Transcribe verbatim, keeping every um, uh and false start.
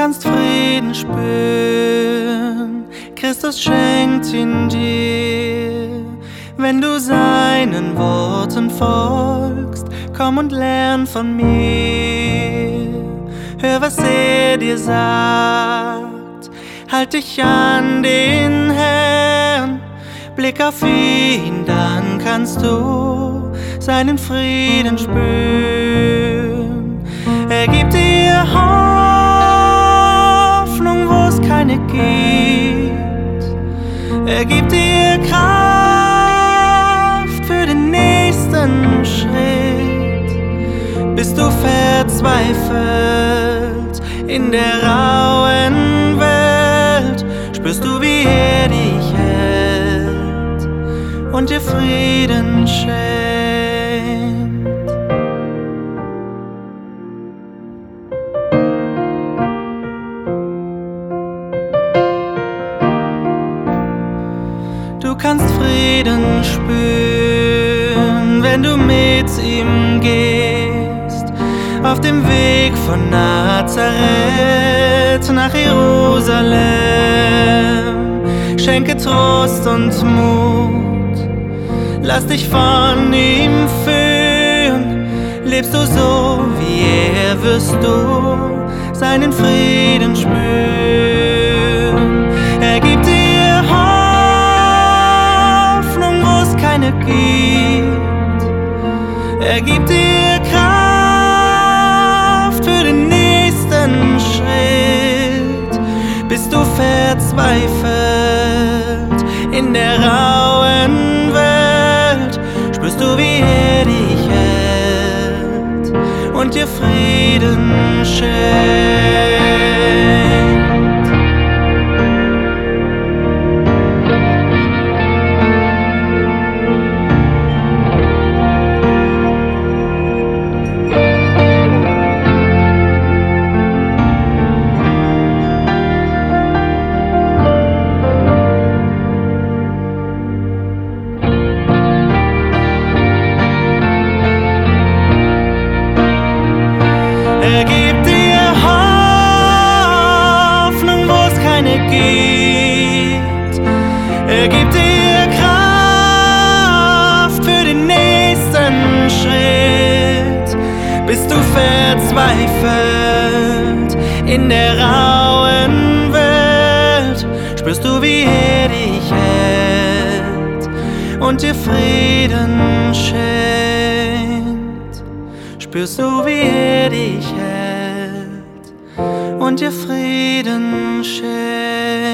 kannst Frieden spüren, Christus schenkt ihn dir. Wenn du seinen Worten folgst, komm und lern von mir. Hör, was er dir sagt, halt dich an den Herrn. Blick auf ihn, dann kannst du seinen Frieden spüren. Er gibt dir Hoffnung, wo es keine gibt. Er gibt dir Kraft für den nächsten Schritt. Bist du verzweifelt in der rauen Welt, spürst du, wie er dich hält und dir Frieden schenkt. Du kannst Frieden spüren, wenn du mit ihm gehst, auf dem Weg von Nazareth nach Jerusalem. Schenke Trost und Mut, lass dich von ihm führen. Lebst du so wie er, wirst du seinen Frieden spüren. Er gibt dir Hoffnung, wo es keine gibt. Er gibt dir Kraft für den nächsten Schritt. Bist du verzweifelt in der rauen Welt, spürst du, wie er dich hält und dir Frieden schenkt. Er gibt dir Hoffnung, wo es keine gibt. Er gibt dir Kraft für den nächsten Schritt. Bist du verzweifelt in der rauen Welt, spürst du, wie er dich hält und dir Frieden schenkt. Spürst du, wie er dich hält und dir Frieden schenkt.